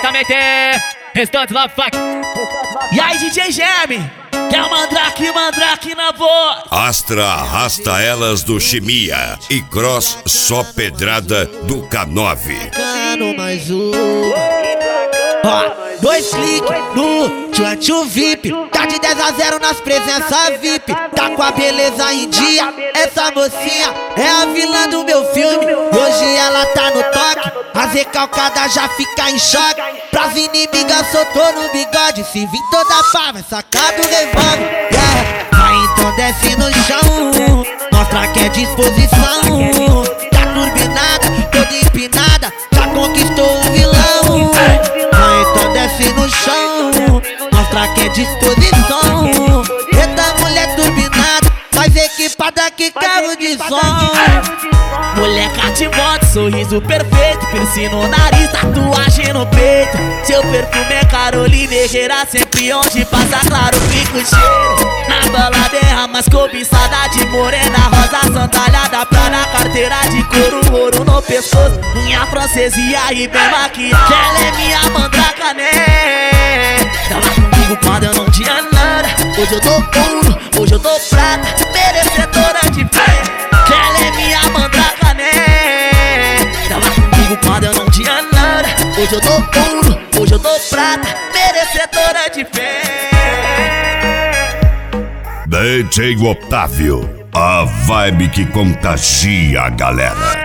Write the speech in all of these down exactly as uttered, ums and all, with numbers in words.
diretamente. Restante Love Fuck. E aí, D J Germe, que é o Mandrake, Mandrake na voz. Astra arrasta elas do Chimia e Cross só pedrada do K nove. Cano mais um. Ó, dois cliques no Tchantchu V I P. Tá de dez a zero nas presenças V I P. Tá com a beleza em dia. Essa mocinha é a vilã do meu filme. Hoje ela tá no toque. As recalcadas já fica em choque. Pras inimigas soltou no bigode. Se vir toda pá, vai sacar do revólver. Yeah. Vai então desce no chão. Mostra que é disposição. Tá turbinada, toda empinada. Já conquistou o vilão. Vai então desce no chão. Mostra que é disposição. Eita mulher turbinada, mais equipada que carro de som. Mulher cativante, sorriso perfeito, piercing no nariz, tatuagem no peito. Seu perfume é Carolina Herrera, sempre onde passa claro fica o cheiro. Na balada é a mais cobiçada de morena, rosa sandália pra na carteira de couro, ouro no pescoço, unha francesa e aí bem maquiada. Ela é minha mandraca, né? Tava comigo quando eu não tinha nada. Hoje eu tô ouro, hoje eu tô prata, merecedora de fé. Ela é minha mandraca, né? Tava comigo quando eu não tinha nada. Hoje eu tô ouro, hoje eu tô prata, merecedora de fé. D J Otávio, a vibe que contagia a galera.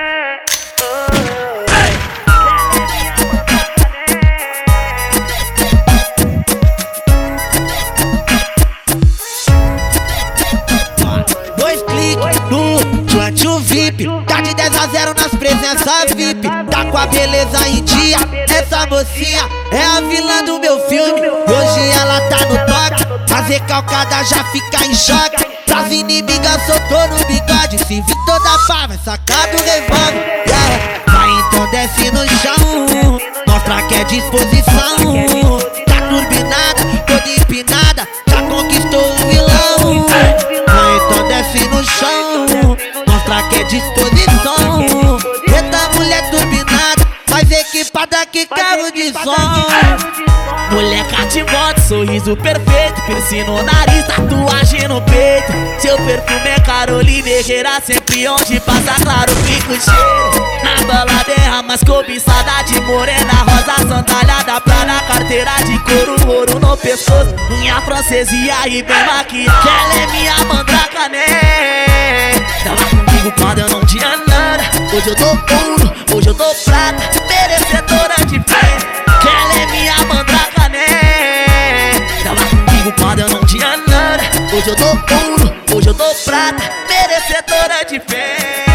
Dois cliques no Tchantchu V I P. Tá de dez a zero nas presenças V I P. Tá com a beleza em dia. Essa mocinha é a vilã do meu filme. Hoje ela tá no toque. As recalcadas já fica em choque. Pras inimigas soltou no bigode. Se vir toda pá, vai sacar do revólver. Yeah. Vai então desce no chão. Mostra que é disposição. Tá turbinada, toda empinada. Já conquistou o vilão. Vai então desce no chão. Mostra que é disposição. Eita mulher turbinada, mais equipada que carro de som. Mulher cativante, sorriso perfeito, piercing no nariz, tatuagem no peito. Seu perfume é Carolina Herrera, sempre onde passa claro fica o cheiro. Na balada é a mais cobiçada de morena, rosa sandália pra na carteira de couro, ouro no pescoço, unha francesa e aí bem maquiada. Ela é minha mandraca, né? Tava comigo quando eu não tinha nada. Hoje eu tô ouro, hoje eu tô prata, merecedora de fé. Ela é minha mandraca, né? Tava comigo quando eu não tinha nada. Hoje eu tô ouro, hoje eu tô prata, merecedora de fé.